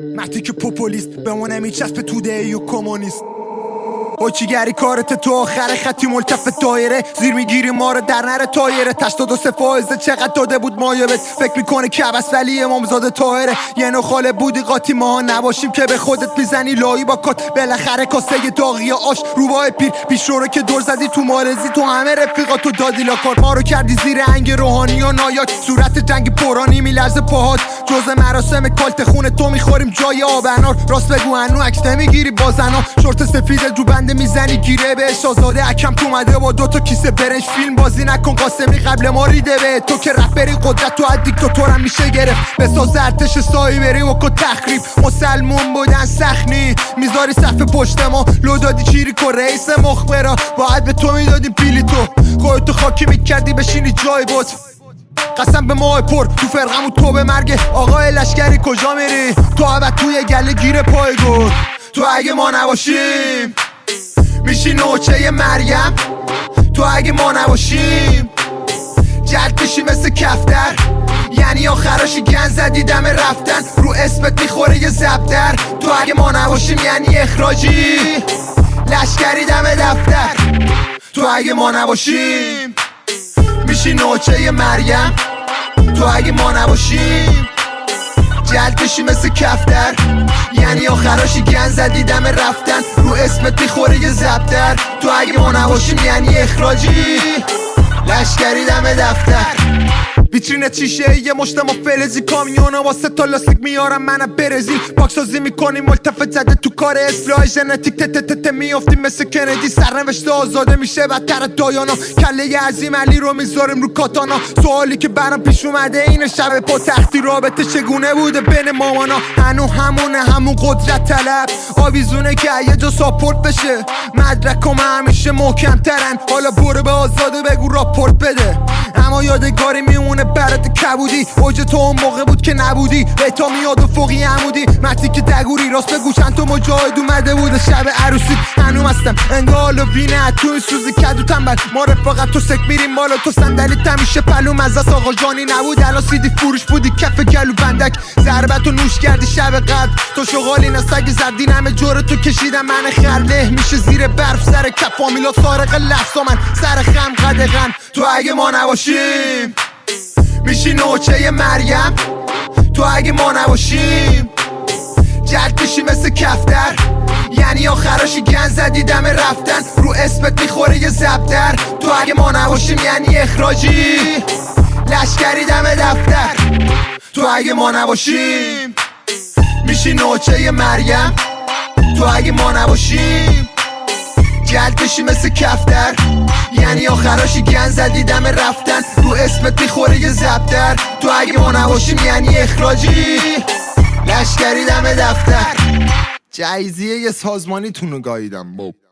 مرتی که پوپولیست بمونه میچسب توده و کمونیست چیگری کارت تو آخر خطی ملتف دایره زیر میگیری ما رو در نره تایره 82 فائزه چقدر داده بود مایبت فکر میکنه کبس ولی امامزاده طاهره یه نو خاله بودی قاطی ما نباشیم که به خودت میزنی لایی با کات بالاخره کاسه داغی آش روبای پیر پیشرو که دور زدی تو مالزی تو همه رفیقاتو دادی لاکار ما رو کردی زیر انگ روحانی و نایاک صورت جنگ پرانی میلرزه پاهات جز مراسم کالت خون تو میخوریم جای آبنار راست بگو هنو عکس نمیگیری با زنا شورت سفید رو بنده میزنی گیره بهش آزاده حکم تو اومده با 2 تا کیسه برنج فیلم بازی نکن قاسمی قبل ما ریده به تو که رپری قدرت تو از دیکتاتورم میشه گرفت بساز ارتش سایی بری و که تخریب مسلمون بودن سخنی میذاری صف پشت ما لو دادی چیری که رئیس مخبرا باید به تو میدادیم پیلی تو خودتو خاکی میکردی بشینی جای بود قسم به ماه پر تو فرقمون تو به مرگ آقای لشکری کجا میری تو عبد توی گله گیر پای گل تو اگه ما نباشیم میشی نوچه مریم تو اگه ما نباشیم جلد میشی مثل کفتر یعنی آخراشی گن زدی دم رفتن رو اسمت میخوره یه زبدر تو اگه ما نباشیم یعنی اخراجی لشکری دم دفتر تو اگه ما نباشیم میشی نوچه مریم تو اگه ما نباشیم جلد بشی مثل کفتر یعنی آخراشی گن زدی دم رفتن رو اسمت میخوره یه زبدر تو اگه ما نباشیم یعنی اخراجی لشکری دم دفتر ویترین چیشه یه مشتما فلزی کامیونا واسه تا لاستیک میارم منم برزیل پاکسازی میکنیم ملتفت زده تو کار اصلاح ژنتیک تتتت میافتیم مثل کندی سرنوشت آزاده میشه بدتر دایانا کله عظیم علی رو میذاریم رو کاتانا سوالی که برام پیش اومده اینه شب پا تختی رابطه چگونه بوده بین مامانا همون قدرت طلب آویزونه که یه جا ساپورت بشه مدرکم همیشه محکم ترن حالا برو به آزاده بگو راپورت بده اما یادگاری میمونه برات کبودی اوج تو اون موقع بود که نبودی بهتا میاد و فوقی عمودی مرتی که دگوری راست بگو چند تا مجاهد اومده بود شب عروسی هنوم هستم انگال و وینه تو این سوزی کدو تنبل ما رفاقت تو سک میریم بالا تو صندلی تمیشه پلوم از آقا جانی نبود الان سیدی فروش بودی کف گلو بندک ضربت و نوش کردی شب قبل تو شغالی نسگی زدی همه جور تو کشیدم من خرله میشه زیر برف سر کف فامیلا سارق لفظا من سر خم قدغن تو اگه ما نباشیم میشی نوچه مریم تو اگه ما نباشیم جلد میشی مثل کفتر یعنی آخراشی گن زدی دم رفتن رو اسمت میخوره یه زبدر تو اگه ما نباشیم یعنی اخراجی لشکری دم دفتر تو اگه ما نباشیم میشی نوچه مریم تو اگه ما نباشیم جلد بشی مثل کفتر یعنی آخراشی گن زدی دم رفتن رو اسمت میخوره یه زبدر تو اگه ما نباشیم یعنی اخراجی لشکری دم دفتر جایزیه یه سازمانی تونو گاییدم